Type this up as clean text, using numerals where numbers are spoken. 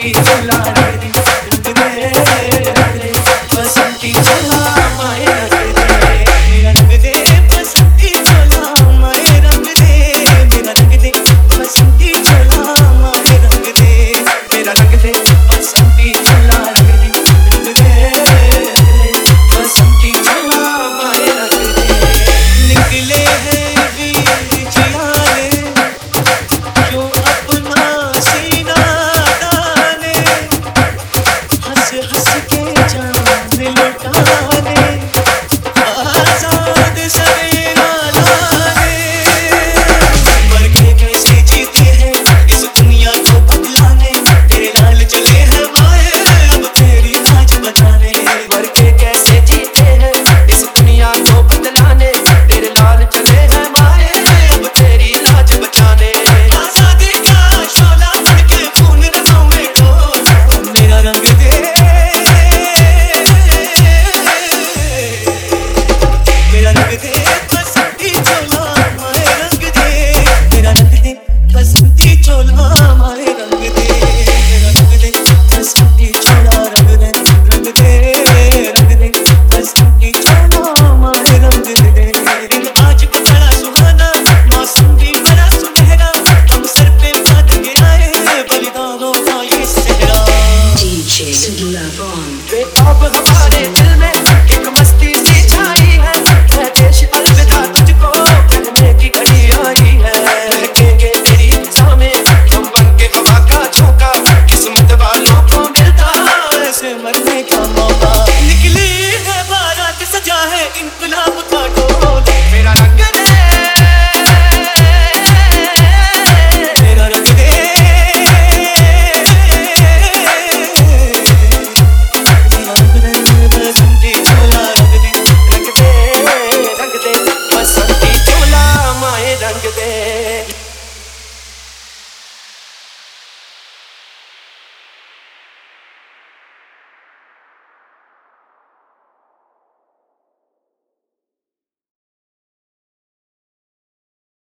बसंती चोला रंग दे बसंती चोला माए रंग दे मेरा रंग दे बसंती चोला माए रंग दे मेरा रंग दे बसंती चोला माए रंग दे मेरा रंग दे बसंती चोला रंग दे बसंती चोला माए रंग दे निकले हैं वीर जियाले जो अपना सीना ताने हंस हंस के जान लुटाने आजाद सवेरा लाने मर के कैसे जीते हैं इस दुनिया को बदलाने तेरे लाल चले हैं माए अब तेरी लाज बचाने मर के कैसे जीते हैं इस दुनिया को बदलाने तेरे लाल चले हैं माए अब तेरी लाज बचाने आजादी का शोला बढ़ के खून रगों में घोला मेरा रंग दे मेरा रंग दे बसंती चोला माए रंग दे मेरा रंग दे बसंती चोला माए रंग दे मेरा रंग दे बसंती चोला रंग दे बसंती चोला माए रंग दे आज भी बड़ा सुहाना मौसम भी बड़ा सुनहरा हम सर पे बांध के आए बलिदानों का ये सेहरा DJ Love on. बेताब हमारे दिल